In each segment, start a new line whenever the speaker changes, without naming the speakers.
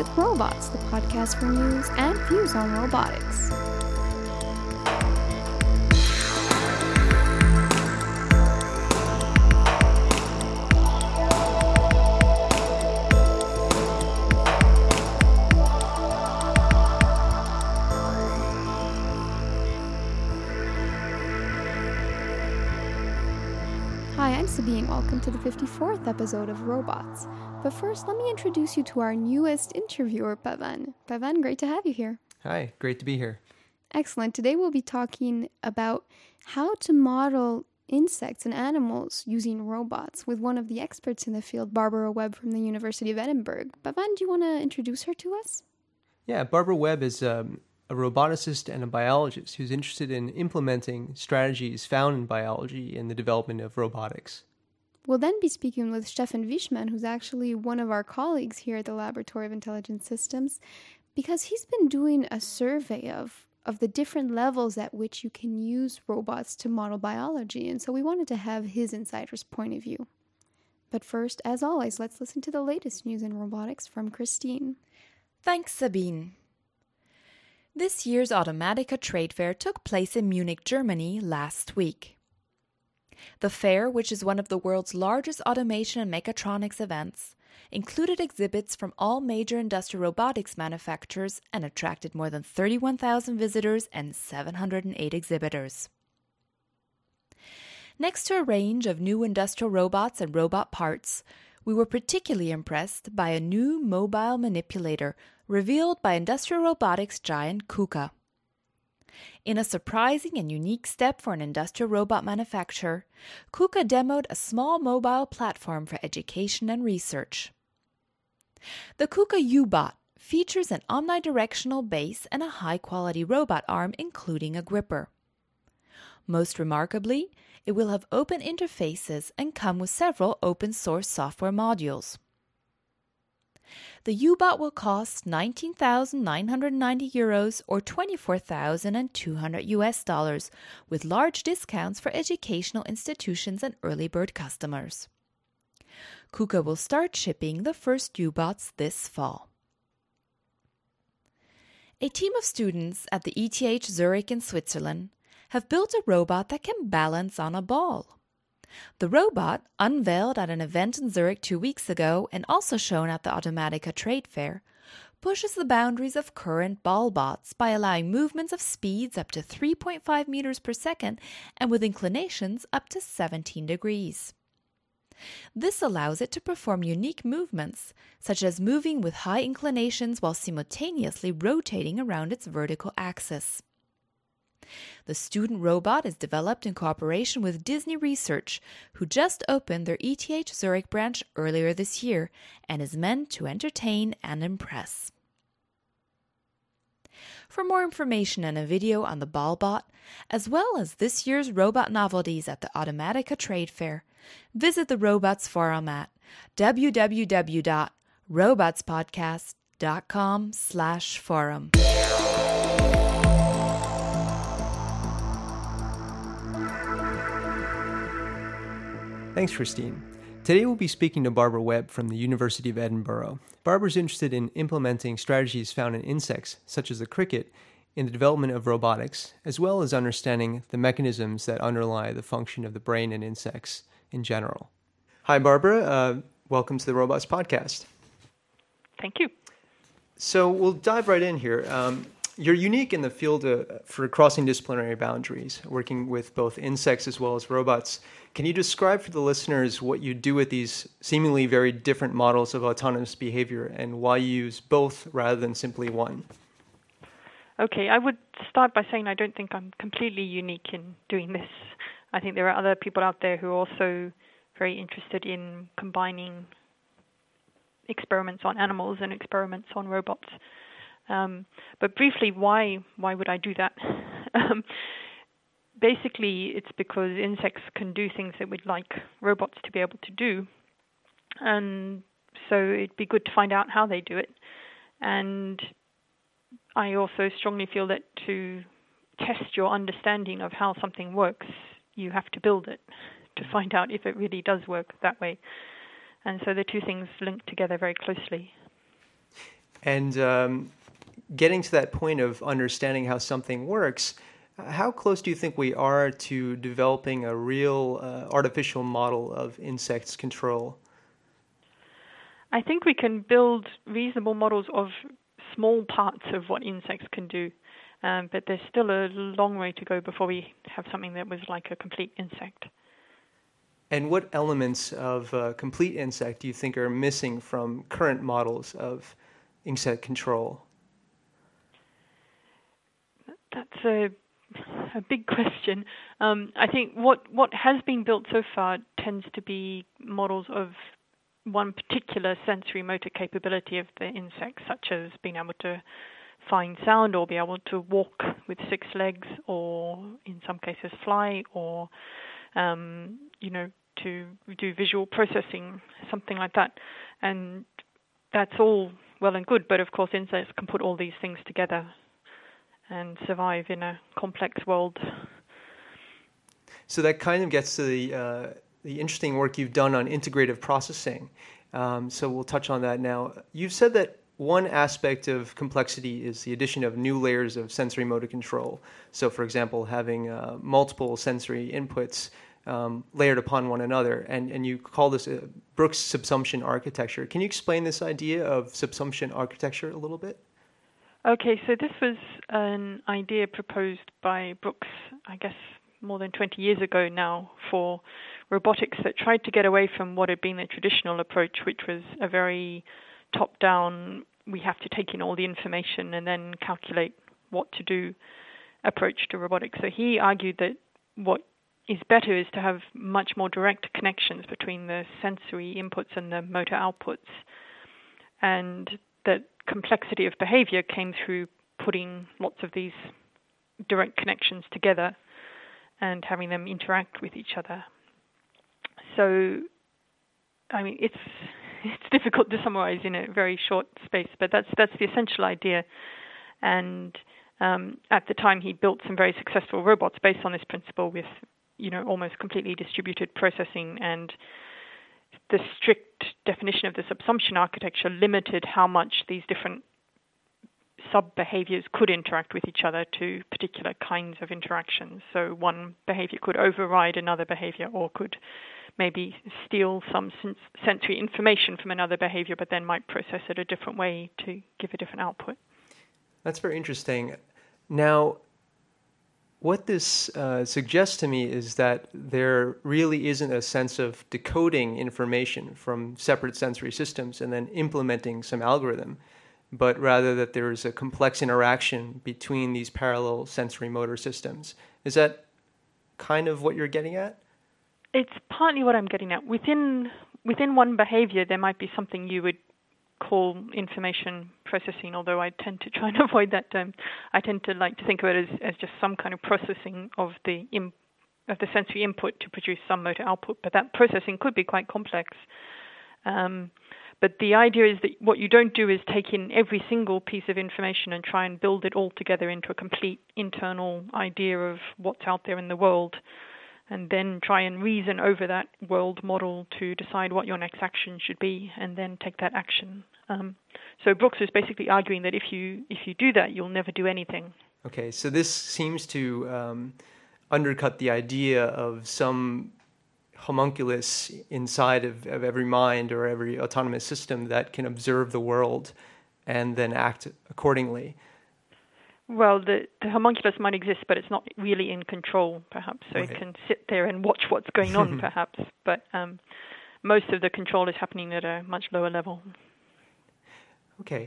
with Robots, the podcast for news and views on robotics. Hi, I'm Sabine. Welcome to the 54th episode of Robots. But first, let me introduce you to our newest interviewer, Pavan. Pavan, great to have you here.
Hi, great to be here.
Excellent. Today we'll be talking about how to model insects and animals using robots with one of the experts in the field, Barbara Webb from the University of Edinburgh. Pavan, do you want to introduce her to us?
Yeah, Barbara Webb is a roboticist and a biologist who's interested in implementing strategies found in biology in the development of robotics.
We'll then be speaking with Stefan Wichmann, who's actually one of our colleagues here at the Laboratory of Intelligent Systems, because he's been doing a survey of the different levels at which you can use robots to model biology. And so we wanted to have his insider's point of view. But first, as always, let's listen to the latest news in robotics from Christine.
Thanks, Sabine. This year's Automatica trade fair took place in Munich, Germany last week. The fair, which is one of the world's largest automation and mechatronics events, included exhibits from all major industrial robotics manufacturers and attracted more than 31,000 visitors and 708 exhibitors. Next to a range of new industrial robots and robot parts, we were particularly impressed by a new mobile manipulator revealed by industrial robotics giant KUKA. In a surprising and unique step for an industrial robot manufacturer, KUKA demoed a small mobile platform for education and research. The KUKA U-Bot features an omnidirectional base and a high-quality robot arm, including a gripper. Most remarkably, it will have open interfaces and come with several open-source software modules. The U-Bot will cost 19,990 euros or 24,200 US dollars, with large discounts for educational institutions and early bird customers. KUKA will start shipping the first U-Bots this fall. A team of students at the ETH Zurich in Switzerland have built a robot that can balance on a ball. The robot, unveiled at an event in Zurich 2 weeks ago and also shown at the Automatica trade fair, pushes the boundaries of current ball bots by allowing movements of speeds up to 3.5 meters per second and with inclinations up to 17 degrees. This allows it to perform unique movements, such as moving with high inclinations while simultaneously rotating around its vertical axis. The student robot is developed in cooperation with Disney Research, who just opened their ETH Zurich branch earlier this year and is meant to entertain and impress. For more information and a video on the BallBot, as well as this year's robot novelties at the Automatica trade fair, visit the Robots forum at www.robotspodcast.com/forum.
Thanks, Christine. Today we'll be speaking to Barbara Webb from the University of Edinburgh. Barbara's interested in implementing strategies found in insects, such as the cricket, in the development of robotics, as well as understanding the mechanisms that underlie the function of the brain in insects in general. Hi, Barbara. Welcome to the Robots Podcast.
Thank you.
So we'll dive right in here. You're unique in the field for crossing disciplinary boundaries, working with both insects as well as robots. Can you describe for the listeners what you do with these seemingly very different models of autonomous behavior and why you use both rather than simply one?
Okay, I would start by saying I don't think I'm completely unique in doing this. I think there are other people out there who are also very interested in combining experiments on animals and experiments on robots. But briefly, why would I do that? Basically, it's because insects can do things that we'd like robots to be able to do. And so it'd be good to find out how they do it. And I also strongly feel that to test your understanding of how something works, you have to build it to find out if it really does work that way. And so the two things link together very closely.
And getting to that point of understanding how something works, how close do you think we are to developing a real artificial model of insects control?
I think we can build reasonable models of small parts of what insects can do, but there's still a long way to go before we have something that was like a complete insect.
And what elements of a complete insect do you think are missing from current models of insect control?
That's a big question. I think what has been built so far tends to be models of one particular sensory motor capability of the insect, such as being able to find sound or be able to walk with 6 legs, or in some cases fly, or to do visual processing, something like that. And that's all well and good, but of course insects can put all these things together and survive in a complex world.
So that kind of gets to the interesting work you've done on integrative processing. So we'll touch on that now. You've said that one aspect of complexity is the addition of new layers of sensory motor control. So, for example, having multiple sensory inputs layered upon one another, and you call this Brooks subsumption architecture. Can you explain this idea of subsumption architecture a little bit?
Okay, so this was an idea proposed by Brooks, I guess, more than 20 years ago now, for robotics that tried to get away from what had been the traditional approach, which was a very top-down, we have to take in all the information and then calculate what to do approach to robotics. So he argued that what is better is to have much more direct connections between the sensory inputs and the motor outputs, and that complexity of behavior came through putting lots of these direct connections together and having them interact with each other. So, I mean, it's difficult to summarize in a very short space, but that's the essential idea. And at the time, he built some very successful robots based on this principle, with almost completely distributed processing, and the strict definition of the subsumption architecture limited how much these different sub-behaviors could interact with each other to particular kinds of interactions. So one behavior could override another behavior, or could maybe steal some sensory information from another behavior, but then might process it a different way to give a different output.
That's very interesting. Now, what this suggests to me is that there really isn't a sense of decoding information from separate sensory systems and then implementing some algorithm, but rather that there is a complex interaction between these parallel sensory motor systems. Is that kind of what you're getting at?
It's partly what I'm getting at. Within one behavior, there might be something you would call information processing, although I tend to try and avoid that term. I tend to like to think of it as just some kind of processing of the sensory input to produce some motor output, but that processing could be quite complex. But the idea is that what you don't do is take in every single piece of information and try and build it all together into a complete internal idea of what's out there in the world, and then try and reason over that world model to decide what your next action should be, and then take that action. So Brooks is basically arguing that if you do that, you'll never do anything.
Okay, so this seems to undercut the idea of some homunculus inside of every mind or every autonomous system that can observe the world and then act accordingly.
Well, the homunculus might exist, but it's not really in control, perhaps. So It can sit there and watch what's going on, perhaps. But most of the control is happening at a much lower level.
Okay.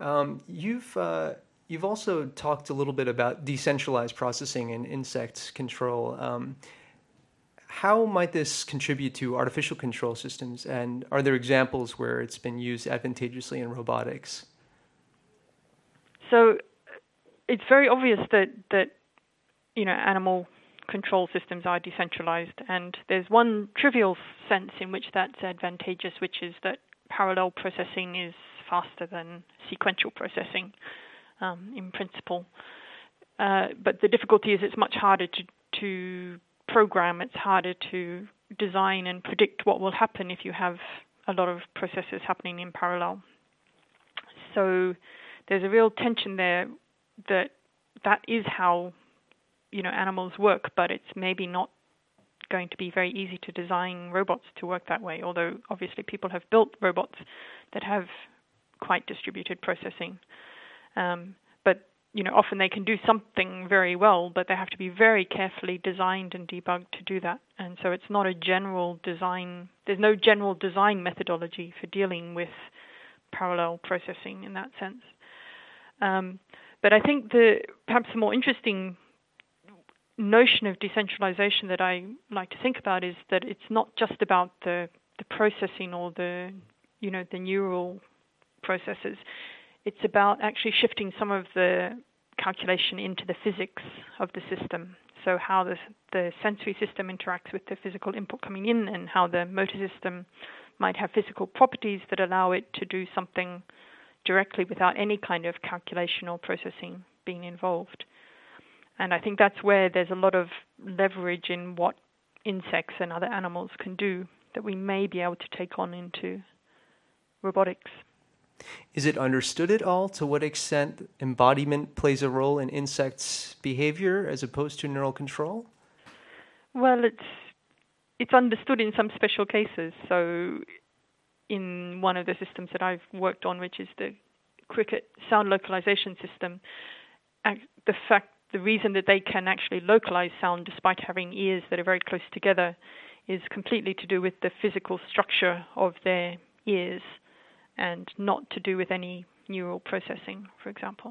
You've also talked a little bit about decentralized processing and insect control. How might this contribute to artificial control systems, and are there examples where it's been used advantageously in robotics?
So it's very obvious that animal control systems are decentralized, and there's one trivial sense in which that's advantageous, which is that parallel processing is faster than sequential processing in principle. But the difficulty is it's much harder to program, it's harder to design and predict what will happen if you have a lot of processes happening in parallel. So there's a real tension there that is how, animals work, but it's maybe not going to be very easy to design robots to work that way, although obviously people have built robots that have quite distributed processing. But often they can do something very well, but they have to be very carefully designed and debugged to do that. And so it's not a general design, there's no general design methodology for dealing with parallel processing in that sense. But I think perhaps the more interesting notion of decentralization that I like to think about is that it's not just about the processing or the neural processes. It's about actually shifting some of the calculation into the physics of the system. So how the sensory system interacts with the physical input coming in, and how the motor system might have physical properties that allow it to do something directly without any kind of calculation or processing being involved. And I think that's where there's a lot of leverage in what insects and other animals can do that we may be able to take on into robotics.
Is it understood at all to what extent embodiment plays a role in insects' behavior as opposed to neural control?
Well, it's understood in some special cases. So in one of the systems that I've worked on, which is the cricket sound localization system, the reason that they can actually localize sound despite having ears that are very close together is completely to do with the physical structure of their ears and not to do with any neural processing, for example.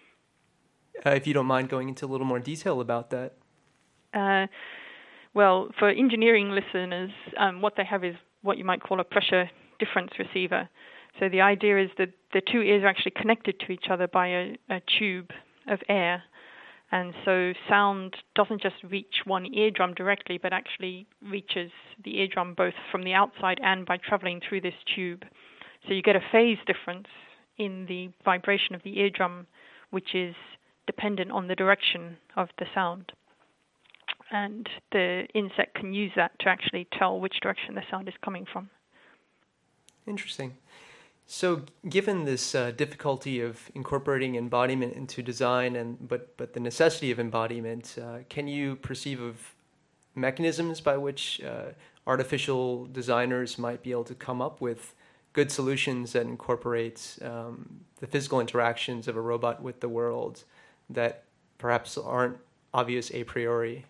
If you don't mind going into a little more detail about that.
Well, for engineering listeners, what they have is what you might call a pressure difference receiver. So the idea is that the two ears are actually connected to each other by a tube of air. And so sound doesn't just reach one eardrum directly, but actually reaches the eardrum both from the outside and by traveling through this tube. So you get a phase difference in the vibration of the eardrum, which is dependent on the direction of the sound. And the insect can use that to actually tell which direction the sound is coming from.
Interesting. So given this difficulty of incorporating embodiment into design, but the necessity of embodiment, can you perceive of mechanisms by which artificial designers might be able to come up with good solutions that incorporate the physical interactions of a robot with the world that perhaps aren't obvious a priori?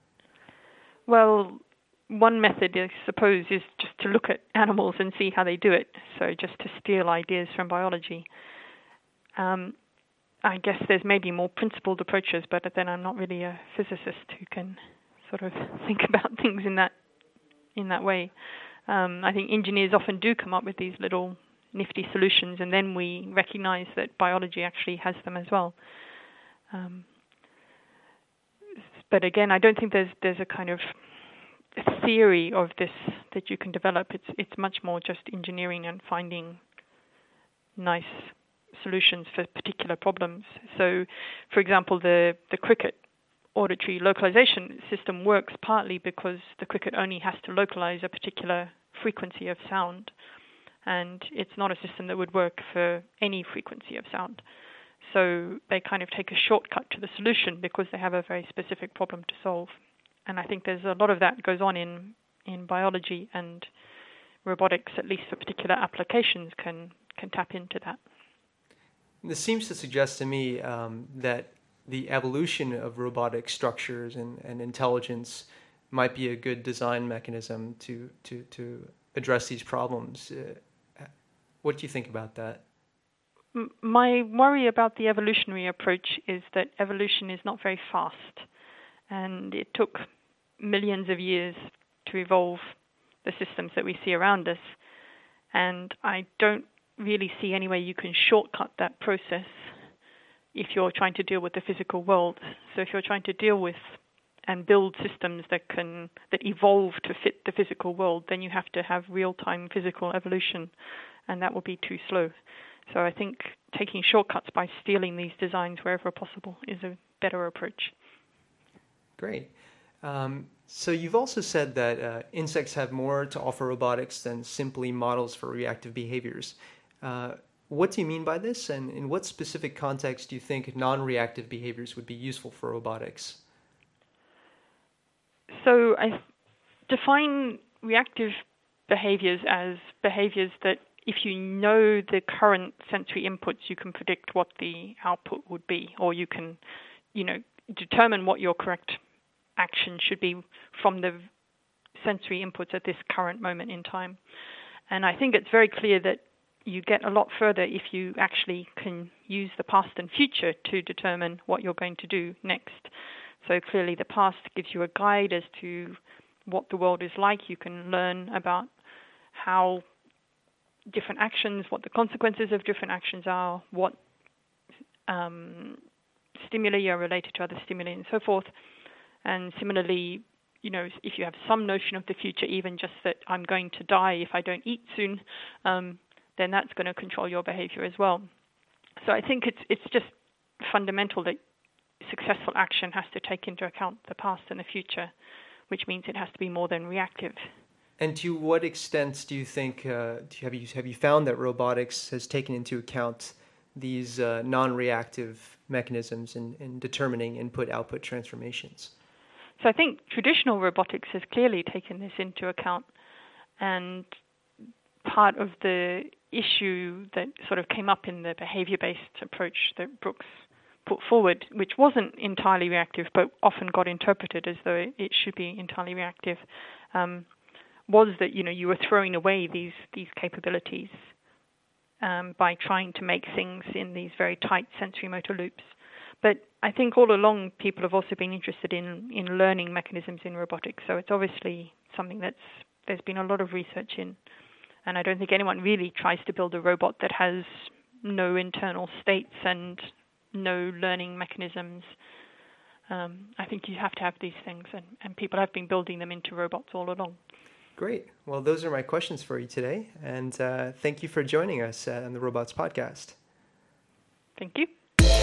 Well, one method, I suppose, is just to look at animals and see how they do it. So just to steal ideas from biology. I guess there's maybe more principled approaches, but then I'm not really a physicist who can sort of think about things in that way. I think engineers often do come up with these little nifty solutions, and then we recognize that biology actually has them as well. But again, I don't think there's a kind of theory of this that you can develop. It's much more just engineering and finding nice solutions for particular problems. So, for example, the cricket auditory localization system works partly because the cricket only has to localize a particular frequency of sound, and it's not a system that would work for any frequency of sound. So they kind of take a shortcut to the solution because they have a very specific problem to solve. And I think there's a lot of that goes on in biology, and robotics, at least for particular applications, can tap into that.
This seems to suggest to me that the evolution of robotic structures and intelligence might be a good design mechanism to address these problems. What do you think about that?
My worry about the evolutionary approach is that evolution is not very fast, and it took millions of years to evolve the systems that we see around us, and I don't really see any way you can shortcut that process if you're trying to deal with the physical world. So if you're trying to deal with and build systems that evolve to fit the physical world, then you have to have real-time physical evolution, and that will be too slow. So I think taking shortcuts by stealing these designs wherever possible is a better approach.
Great. So you've also said that insects have more to offer robotics than simply models for reactive behaviors. What do you mean by this, and in what specific context do you think non-reactive behaviors would be useful for robotics?
So I define reactive behaviors as behaviors that if you know the current sensory inputs, you can predict what the output would be, or you can, determine what your correct action should be from the sensory inputs at this current moment in time. And I think it's very clear that you get a lot further if you actually can use the past and future to determine what you're going to do next. So clearly the past gives you a guide as to what the world is like. You can learn about how different actions, what the consequences of different actions are, what stimuli are related to other stimuli and so forth. And similarly, if you have some notion of the future, even just that I'm going to die if I don't eat soon, then that's going to control your behavior as well. So I think it's just fundamental that successful action has to take into account the past and the future, which means it has to be more than reactive.
And to what extent do you think, have you found that robotics has taken into account these non-reactive mechanisms in determining input-output transformations?
So I think traditional robotics has clearly taken this into account, and part of the issue that sort of came up in the behavior-based approach that Brooks put forward, which wasn't entirely reactive but often got interpreted as though it should be entirely reactive, was that you were throwing away these capabilities by trying to make things in these very tight sensory motor loops. But I think all along people have also been interested in learning mechanisms in robotics, so it's obviously something there's been a lot of research in. And I don't think anyone really tries to build a robot that has no internal states and no learning mechanisms. I think you have to have these things, and people have been building them into robots all along.
Great. Well, those are my questions for you today, and thank you for joining us on the Robots Podcast.
Thank you.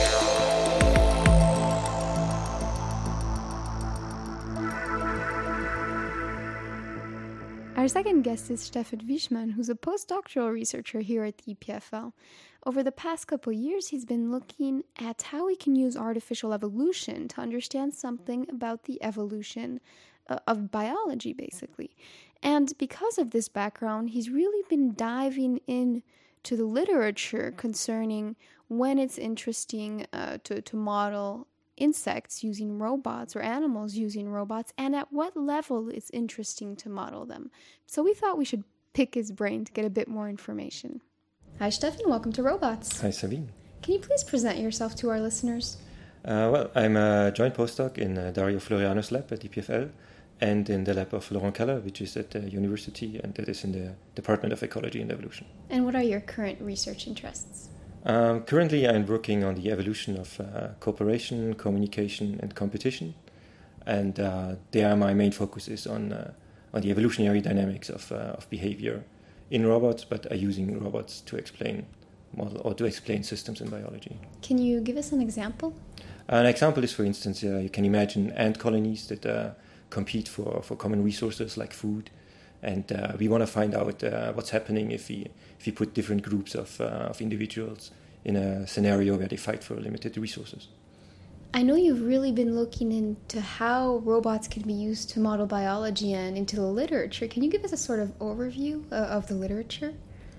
Our second guest is Stefan Wichmann, who's a postdoctoral researcher here at the EPFL. Over the past couple years, he's been looking at how we can use artificial evolution to understand something about the evolution of biology, basically. And because of this background, he's really been diving into the literature concerning when it's interesting to model insects using robots or animals using robots, and at what level it's interesting to model them. So we thought we should pick his brain to get a bit more information. Hi, Stefan. Welcome to Robots.
Hi, Sabine.
Can you please present yourself to our listeners?
Well, I'm a joint postdoc in Dario Floriano's lab at EPFL and in the lab of Laurent Keller, which is at the university, and that is in the Department of Ecology and Evolution.
And what are your current research interests?
Currently, I'm working on the evolution of cooperation, communication, and competition. And there my main focus is on the evolutionary dynamics of behavior in robots, but using robots to explain systems in biology.
Can you give us an example?
An example is, for instance, you can imagine ant colonies that compete for common resources like food. And we want to find out what's happening if we put different groups of individuals in a scenario where they fight for limited resources.
I know you've really been looking into how robots can be used to model biology and into the literature. Can you give us a sort of overview of the literature?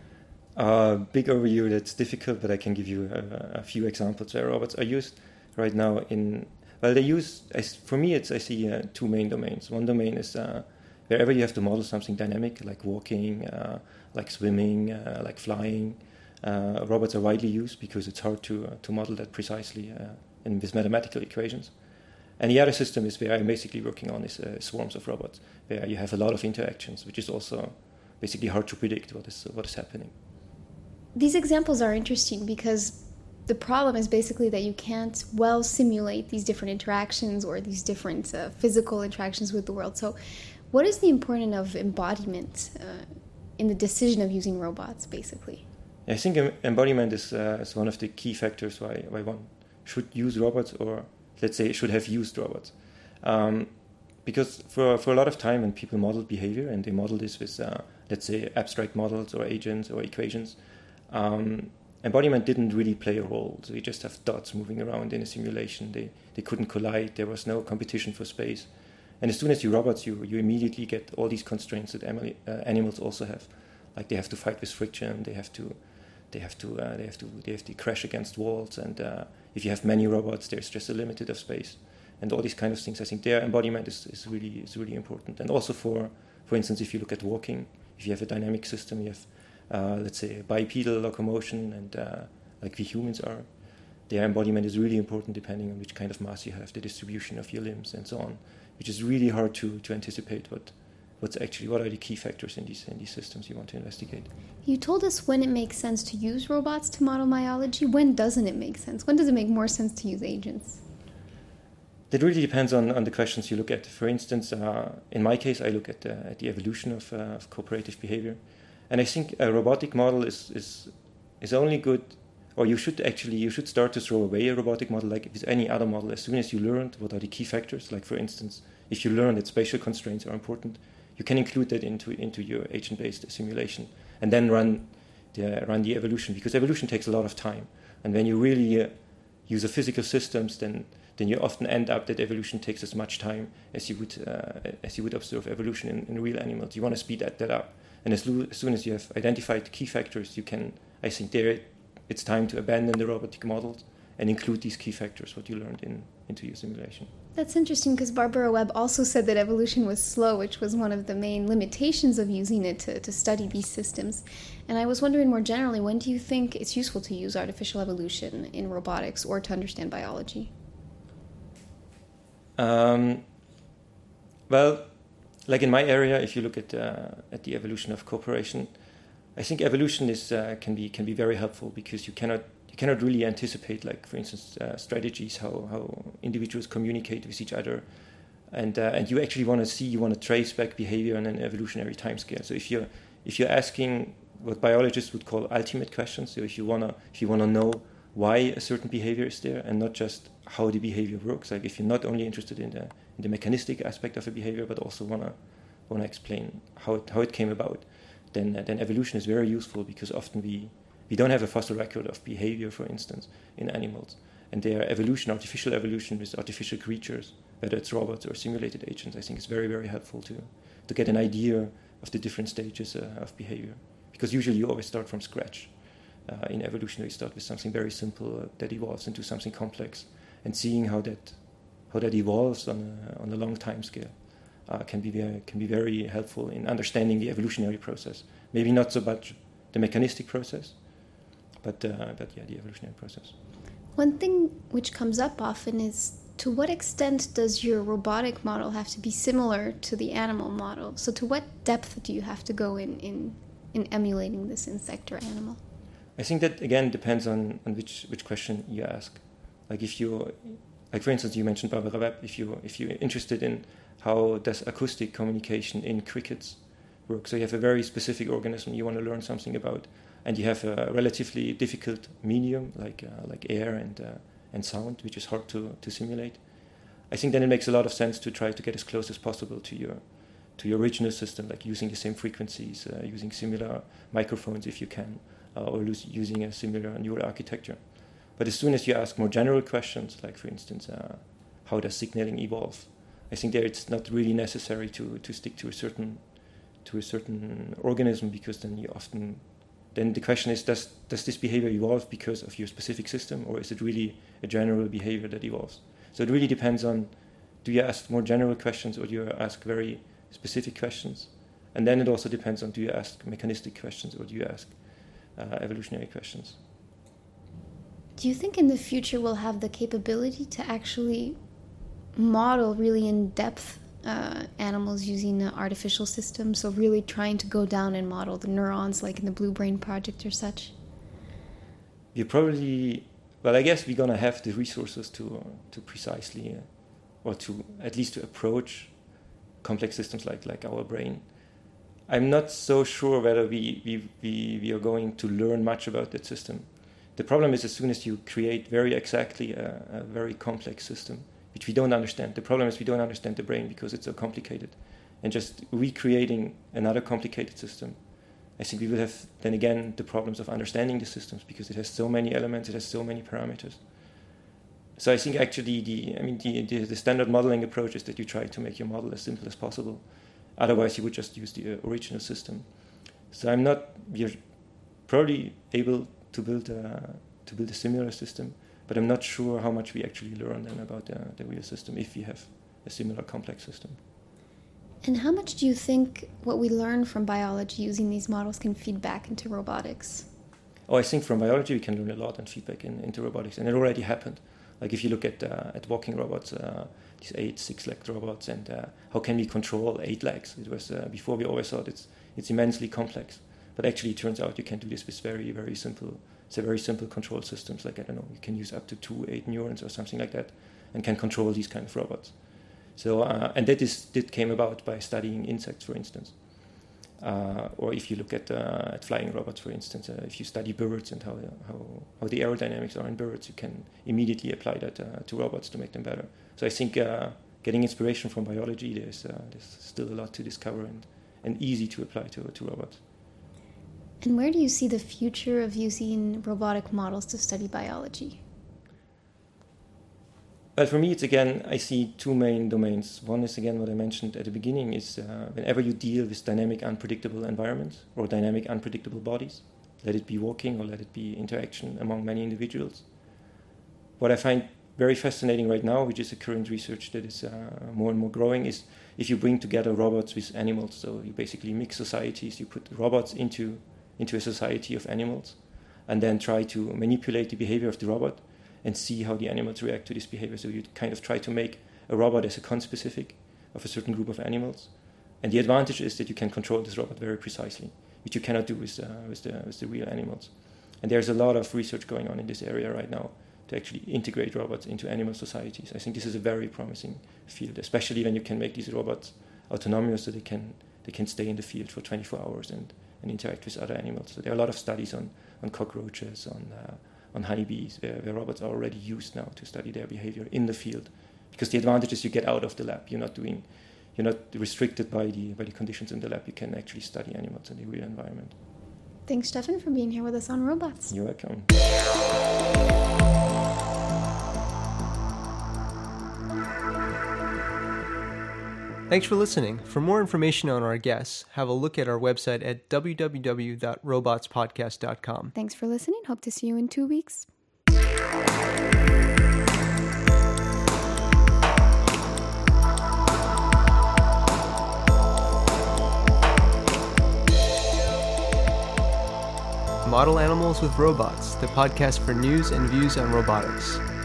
Big overview, that's difficult, but I can give you a few examples where robots are used right now for me, I see two main domains. One domain is wherever you have to model something dynamic, like walking, like swimming, like flying. Robots are widely used because it's hard to model that precisely with mathematical equations. And the other system is where I'm basically working on is swarms of robots, where you have a lot of interactions, which is also basically hard to predict what is happening.
These examples are interesting because the problem is basically that you can't well simulate these different interactions or these different physical interactions with the world. So what is the importance of embodiment in the decision of using robots, basically?
I think embodiment is one of the key factors why one should use robots, or let's say should have used robots. Because for a lot of time when people model behavior, and they model this with, let's say, abstract models or agents or equations, embodiment didn't really play a role. So you just have dots moving around in a simulation. They couldn't collide. There was no competition for space. And as soon as you robots, you immediately get all these constraints that animals also have. Like they have to fight with friction. They have to crash against walls. And if you have many robots, there's just a limited of space. And all these kind of things. I think their embodiment is really important. And also for instance, if you look at walking, if you have a dynamic system, you have let's say bipedal locomotion, and like we humans are, their embodiment is really important depending on which kind of mass you have, the distribution of your limbs, and so on, which is really hard to anticipate what are the key factors in these systems you want to investigate.
You told us when it makes sense to use robots to model biology. When doesn't it make sense? When does it make more sense to use agents?
That really depends on the questions you look at. For instance, in my case, I look at the evolution of cooperative behavior. And I think a robotic model is only good, or you should start to throw away a robotic model like with any other model as soon as you learned what are the key factors. Like for instance, if you learn that spatial constraints are important, you can include that into your agent-based simulation, and then run the evolution, because evolution takes a lot of time. And when you really use a physical systems, then you often end up that evolution takes as much time as you would observe evolution in real animals. You want to speed that up. And as soon as you have identified key factors, you can, I think it's time to abandon the robotic models and include these key factors, what you learned into your simulation.
That's interesting, because Barbara Webb also said that evolution was slow, which was one of the main limitations of using it to study these systems. And I was wondering more generally, when do you think it's useful to use artificial evolution in robotics or to understand biology?
Well, like in my area, if you look at the evolution of cooperation, I think evolution can be very helpful, because you cannot really anticipate, like for instance, strategies, how individuals communicate with each other, and you actually want to trace back behavior on an evolutionary timescale. So if you're asking what biologists would call ultimate questions, so if you wanna know why a certain behavior is there and not just how the behavior works, like if you're not only interested in the mechanistic aspect of a behavior but also wanna explain how it came about, then evolution is very useful, because often we don't have a fossil record of behavior, for instance, in animals, and their evolution, artificial evolution with artificial creatures, whether it's robots or simulated agents, I think is very, very helpful to get an idea of the different stages of behavior, because usually you always start from scratch. In evolution, we start with something very simple that evolves into something complex, and seeing how that evolves on a long time scale can be very helpful in understanding the evolutionary process. Maybe not so much the mechanistic process, but the evolutionary process.
One thing which comes up often is, to what extent does your robotic model have to be similar to the animal model? So to what depth do you have to go in emulating this insect or animal?
I think that again depends on which question you ask. Like for instance, you mentioned Barbara Webb. If you're interested in how does acoustic communication in crickets work, so you have a very specific organism you want to learn something about, and you have a relatively difficult medium like air and sound, which is hard to simulate. I think then it makes a lot of sense to try to get as close as possible to your original system, like using the same frequencies, using similar microphones if you can, or using a similar neural architecture. But as soon as you ask more general questions, like for instance, how does signaling evolve, I think there it's not really necessary to stick to a certain organism, because then the question is, does this behavior evolve because of your specific system, or is it really a general behavior that evolves? So it really depends on, do you ask more general questions or do you ask very specific questions? And then it also depends on, do you ask mechanistic questions or do you ask evolutionary questions?
Do you think in the future we'll have the capability to actually model really in-depth animals using artificial systems, so really trying to go down and model the neurons like in the Blue Brain Project or such?
I guess we're going to have the resources to precisely, or to at least to approach complex systems like our brain. I'm not so sure whether we are going to learn much about that system. The problem is, as soon as you create very exactly a very complex system, which we don't understand. The problem is we don't understand the brain because it's so complicated. And just recreating another complicated system, I think we will have then again the problems of understanding the systems because it has so many elements, it has so many parameters. So I think actually the standard modeling approach is that you try to make your model as simple as possible. Otherwise, you would just use the original system. So we're probably able to build a similar system, but I'm not sure how much we actually learn then about the real system if we have a similar complex system.
And how much do you think what we learn from biology using these models can feed back into robotics?
Oh, I think from biology we can learn a lot and feedback into robotics, and it already happened. Like if you look at walking robots, these 8 6-legged robots, and how can we control 8 legs? It was before we always thought it's immensely complex, but actually it turns out you can do this with very very simple. It's a very simple control systems. Like I don't know, you can use up to 2 8 neurons or something like that, and can control these kind of robots. So and that came about by studying insects, for instance. Or if you look at flying robots, for instance, if you study birds and how the aerodynamics are in birds, you can immediately apply that to robots to make them better. So I think getting inspiration from biology, there's still a lot to discover and easy to apply to robots.
And where do you see the future of using robotic models to study biology?
Well, for me, it's again, I see 2 main domains. One is, again, what I mentioned at the beginning, is whenever you deal with dynamic, unpredictable environments or dynamic, unpredictable bodies, let it be walking or let it be interaction among many individuals. What I find very fascinating right now, which is a current research that is more and more growing, is if you bring together robots with animals. So you basically mix societies, you put robots into a society of animals, and then try to manipulate the behavior of the robot and see how the animals react to this behavior. So you kind of try to make a robot as a conspecific of a certain group of animals. And the advantage is that you can control this robot very precisely, which you cannot do with the real animals. And there's a lot of research going on in this area right now to actually integrate robots into animal societies. I think this is a very promising field, especially when you can make these robots autonomous so they can stay in the field for 24 hours and interact with other animals. So there are a lot of studies on cockroaches, on honeybees, where robots are already used now to study their behavior in the field. Because the advantage is you get out of the lab. You're not restricted by the conditions in the lab. You can actually study animals in the real environment.
Thanks, Stefan, for being here with us on Robots.
You're welcome.
Thanks for listening. For more information on our guests, have a look at our website at www.robotspodcast.com.
Thanks for listening. Hope to see you in 2 weeks.
Model Animals with Robots, the podcast for news and views on robotics.